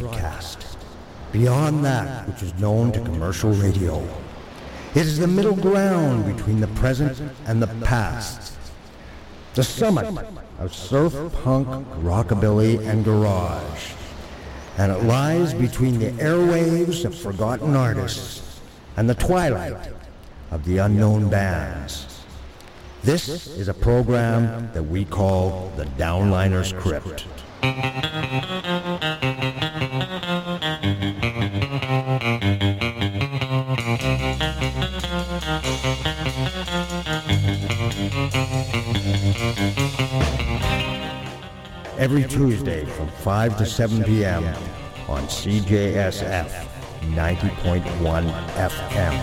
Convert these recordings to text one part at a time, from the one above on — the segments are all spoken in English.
broadcast, beyond that which is known to commercial radio. It is the middle ground between the present and the past. The summit of surf, punk, rockabilly, and garage. And it lies between the airwaves of forgotten artists and the twilight of the unknown bands. This is a program that we call the Downliners Crypt. Every Tuesday from 5 to 7 p.m. on CJSF 90.1 FM.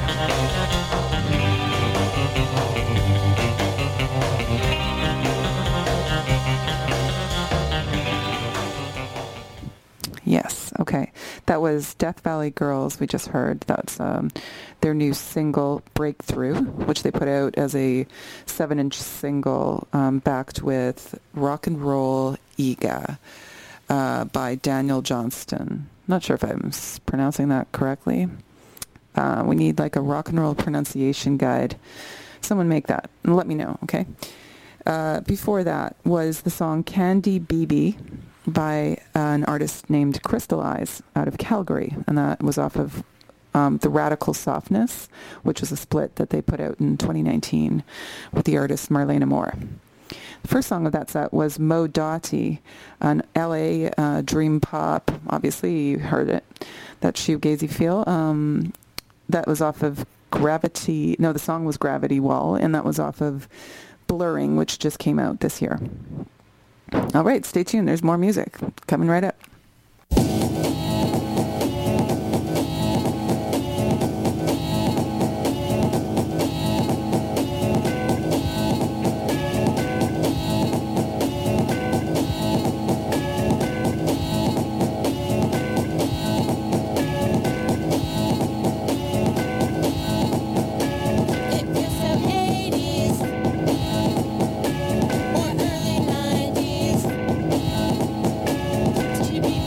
Yes, okay. That was Death Valley Girls we just heard. That's their new single, Breakthrough, which they put out as a 7-inch single backed with Rock and Roll Ega by Daniel Johnston. Not sure if I'm pronouncing that correctly. We need like a rock and roll pronunciation guide. Someone make that and let me know, okay? Before that was the song Candy BB by an artist named Crystal Eyes out of Calgary, and that was off of The Radical Softness, which was a split that they put out in 2019 with the artist Marlena Moore. The first song of that set was Mo Dottie, an LA dream pop. Obviously, you heard it, that shoegazy feel. That was off of Gravity. No, the song was Gravity Wall, and that was off of Blurring, which just came out this year. All right, stay tuned. There's more music coming right up. To be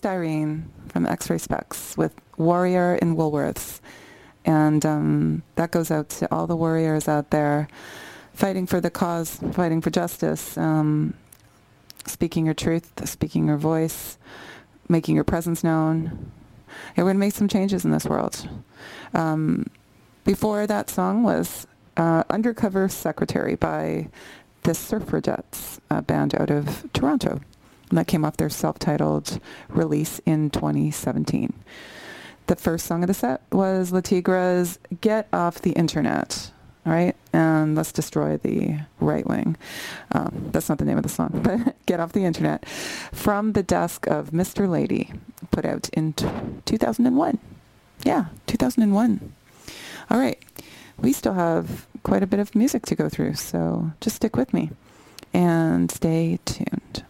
Styrene from X-Ray Specs with Warrior in Woolworths. And that goes out to all the warriors out there fighting for the cause, fighting for justice, speaking your truth, speaking your voice, making your presence known. Yeah, we're going to make some changes in this world. Before that song was Undercover Secretary by the Suffragettes, a band out of Toronto. And that came off their self-titled release in 2017. The first song of the set was La Tigra's Get Off the Internet. All right, and let's destroy the right wing. That's not the name of the song, but Get Off the Internet. From the desk of Mr. Lady, put out in 2001. Yeah, 2001. All right, we still have quite a bit of music to go through, so just stick with me and stay tuned.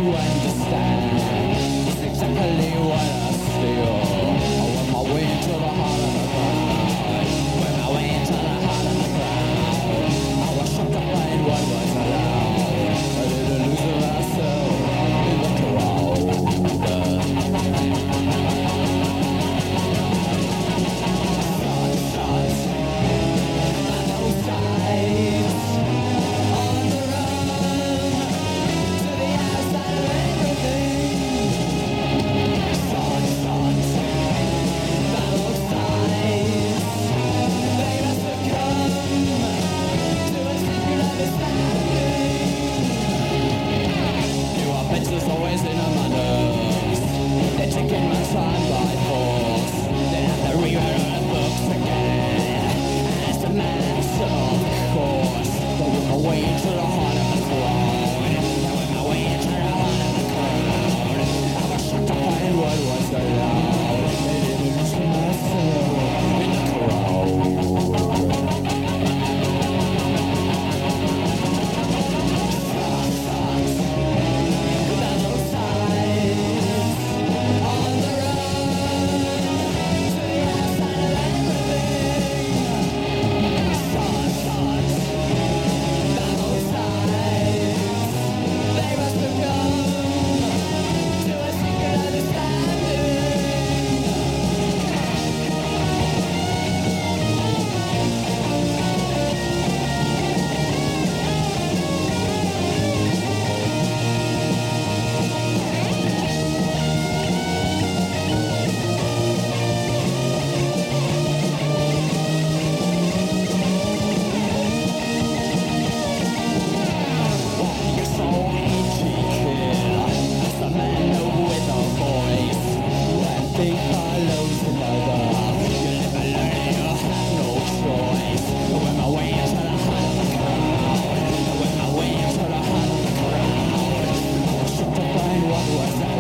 What was that?